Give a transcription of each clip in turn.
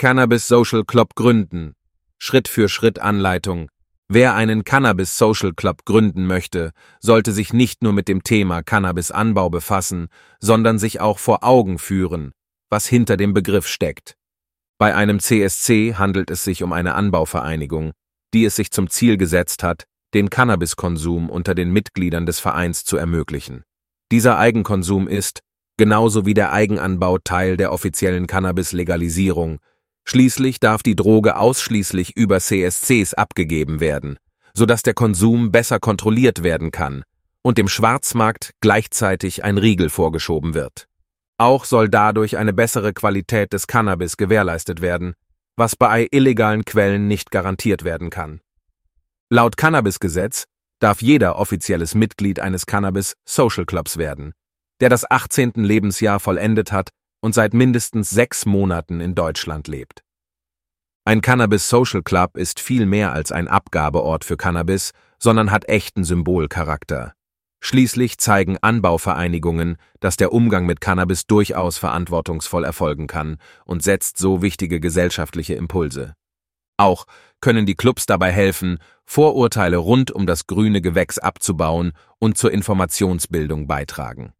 Cannabis Social Club gründen. Schritt-für-Schritt Anleitung. Wer einen Cannabis Social Club gründen möchte, sollte sich nicht nur mit dem Thema Cannabisanbau befassen, sondern sich auch vor Augen führen, was hinter dem Begriff steckt. Bei einem CSC handelt es sich um eine Anbauvereinigung, die es sich zum Ziel gesetzt hat, den Cannabiskonsum unter den Mitgliedern des Vereins zu ermöglichen. Dieser Eigenkonsum ist, genauso wie der Eigenanbau, Teil der offiziellen Cannabis-Legalisierung. Schließlich darf die Droge ausschließlich über CSCs abgegeben werden, sodass der Konsum besser kontrolliert werden kann und dem Schwarzmarkt gleichzeitig ein Riegel vorgeschoben wird. Auch soll dadurch eine bessere Qualität des Cannabis gewährleistet werden, was bei illegalen Quellen nicht garantiert werden kann. Laut Cannabisgesetz darf jeder offizielles Mitglied eines Cannabis Social Clubs werden, der das 18. Lebensjahr vollendet hat und seit mindestens 6 Monaten in Deutschland lebt. Ein Cannabis Social Club ist viel mehr als ein Abgabeort für Cannabis, sondern hat echten Symbolcharakter. Schließlich zeigen Anbauvereinigungen, dass der Umgang mit Cannabis durchaus verantwortungsvoll erfolgen kann und setzt so wichtige gesellschaftliche Impulse. Auch können die Clubs dabei helfen, Vorurteile rund um das grüne Gewächs abzubauen und zur Informationsbildung beitragen.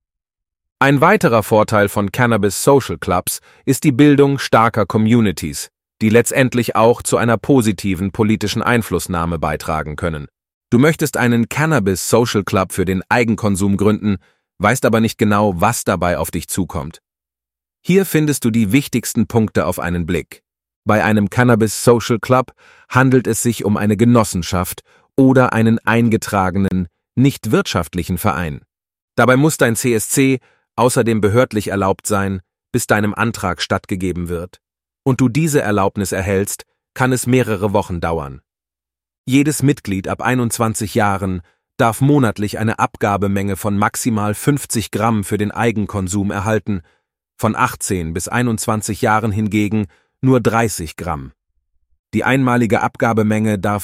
Ein weiterer Vorteil von Cannabis Social Clubs ist die Bildung starker Communities, die letztendlich auch zu einer positiven politischen Einflussnahme beitragen können. Du möchtest einen Cannabis Social Club für den Eigenkonsum gründen, weißt aber nicht genau, was dabei auf dich zukommt. Hier findest du die wichtigsten Punkte auf einen Blick. Bei einem Cannabis Social Club handelt es sich um eine Genossenschaft oder einen eingetragenen, nicht wirtschaftlichen Verein. Dabei muss dein CSC außerdem behördlich erlaubt sein, bis deinem Antrag stattgegeben wird. Und du diese Erlaubnis erhältst, kann es mehrere Wochen dauern. Jedes Mitglied ab 21 Jahren darf monatlich eine Abgabemenge von maximal 50 Gramm für den Eigenkonsum erhalten, von 18 bis 21 Jahren hingegen nur 30 Gramm. Die einmalige Abgabemenge darf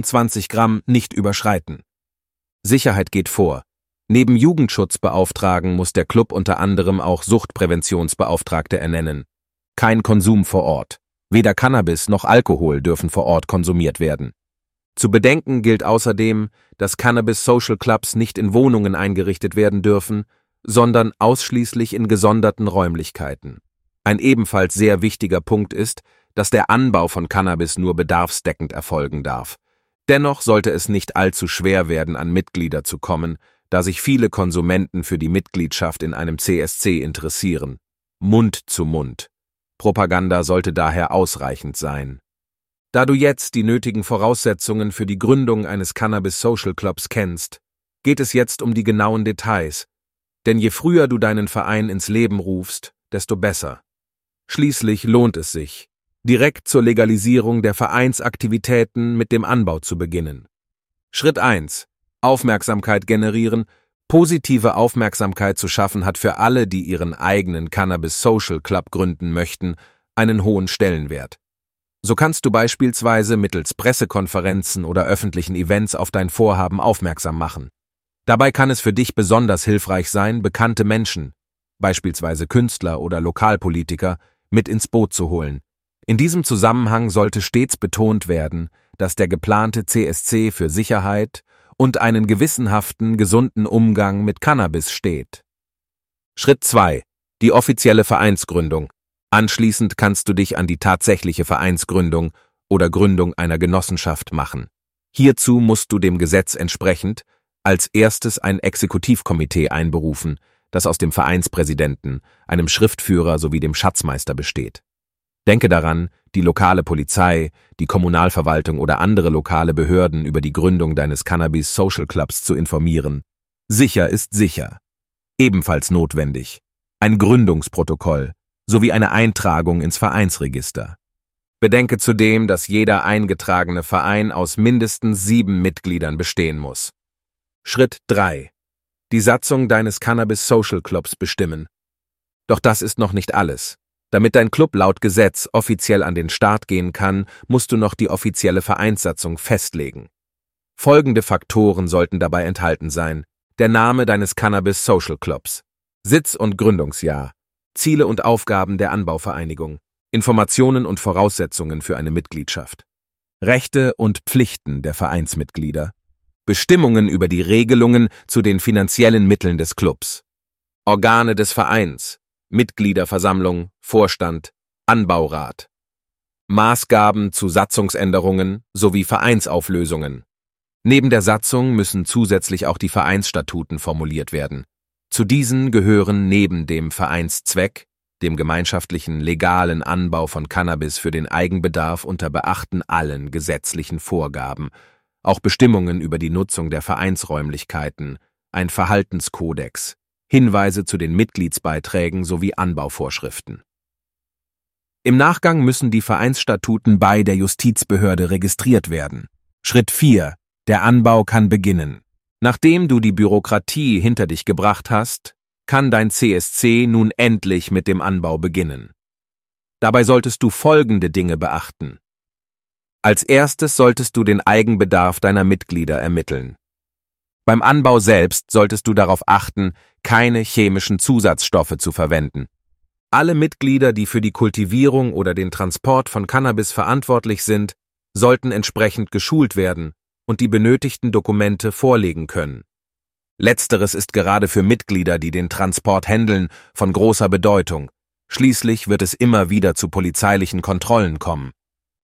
25 Gramm nicht überschreiten. Sicherheit geht vor. Neben Jugendschutzbeauftragten muss der Club unter anderem auch Suchtpräventionsbeauftragte ernennen. Kein Konsum vor Ort. Weder Cannabis noch Alkohol dürfen vor Ort konsumiert werden. Zu bedenken gilt außerdem, dass Cannabis Social Clubs nicht in Wohnungen eingerichtet werden dürfen, sondern ausschließlich in gesonderten Räumlichkeiten. Ein ebenfalls sehr wichtiger Punkt ist, dass der Anbau von Cannabis nur bedarfsdeckend erfolgen darf. Dennoch sollte es nicht allzu schwer werden, an Mitglieder zu kommen, da sich viele Konsumenten für die Mitgliedschaft in einem CSC interessieren. Mund zu Mund. Propaganda sollte daher ausreichend sein. Da du jetzt die nötigen Voraussetzungen für die Gründung eines Cannabis Social Clubs kennst, geht es jetzt um die genauen Details. Denn je früher du deinen Verein ins Leben rufst, desto besser. Schließlich lohnt es sich, direkt zur Legalisierung der Vereinsaktivitäten mit dem Anbau zu beginnen. Schritt 1. Aufmerksamkeit generieren. Positive Aufmerksamkeit zu schaffen hat für alle, die ihren eigenen Cannabis Social Club gründen möchten, einen hohen Stellenwert. So kannst du beispielsweise mittels Pressekonferenzen oder öffentlichen Events auf dein Vorhaben aufmerksam machen. Dabei kann es für dich besonders hilfreich sein, bekannte Menschen, beispielsweise Künstler oder Lokalpolitiker, mit ins Boot zu holen. In diesem Zusammenhang sollte stets betont werden, dass der geplante CSC für Sicherheit und einen gewissenhaften, gesunden Umgang mit Cannabis steht. Schritt 2. Die offizielle Vereinsgründung. Anschließend kannst du dich an die tatsächliche Vereinsgründung oder Gründung einer Genossenschaft machen. Hierzu musst du dem Gesetz entsprechend als erstes ein Exekutivkomitee einberufen, das aus dem Vereinspräsidenten, einem Schriftführer sowie dem Schatzmeister besteht. Denke daran, die lokale Polizei, die Kommunalverwaltung oder andere lokale Behörden über die Gründung deines Cannabis Social Clubs zu informieren. Sicher ist sicher. Ebenfalls notwendig. Ein Gründungsprotokoll sowie eine Eintragung ins Vereinsregister. Bedenke zudem, dass jeder eingetragene Verein aus mindestens 7 Mitgliedern bestehen muss. Schritt 3. Die Satzung deines Cannabis Social Clubs bestimmen. Doch das ist noch nicht alles. Damit dein Club laut Gesetz offiziell an den Start gehen kann, musst du noch die offizielle Vereinssatzung festlegen. Folgende Faktoren sollten dabei enthalten sein: der Name deines Cannabis Social Clubs, Sitz und Gründungsjahr, Ziele und Aufgaben der Anbauvereinigung, Informationen und Voraussetzungen für eine Mitgliedschaft. Rechte und Pflichten der Vereinsmitglieder. Bestimmungen über die Regelungen zu den finanziellen Mitteln des Clubs. Organe des Vereins. Mitgliederversammlung, Vorstand, Anbaurat. Maßgaben zu Satzungsänderungen sowie Vereinsauflösungen. Neben der Satzung müssen zusätzlich auch die Vereinsstatuten formuliert werden. Zu diesen gehören neben dem Vereinszweck, dem gemeinschaftlichen legalen Anbau von Cannabis für den Eigenbedarf unter Beachten allen gesetzlichen Vorgaben, auch Bestimmungen über die Nutzung der Vereinsräumlichkeiten, ein Verhaltenskodex, Hinweise zu den Mitgliedsbeiträgen sowie Anbauvorschriften. Im Nachgang müssen die Vereinsstatuten bei der Justizbehörde registriert werden. Schritt 4. Der Anbau kann beginnen. Nachdem du die Bürokratie hinter dich gebracht hast, kann dein CSC nun endlich mit dem Anbau beginnen. Dabei solltest du folgende Dinge beachten. Als erstes solltest du den Eigenbedarf deiner Mitglieder ermitteln. Beim Anbau selbst solltest du darauf achten, keine chemischen Zusatzstoffe zu verwenden. Alle Mitglieder, die für die Kultivierung oder den Transport von Cannabis verantwortlich sind, sollten entsprechend geschult werden und die benötigten Dokumente vorlegen können. Letzteres ist gerade für Mitglieder, die den Transport handeln, von großer Bedeutung. Schließlich wird es immer wieder zu polizeilichen Kontrollen kommen.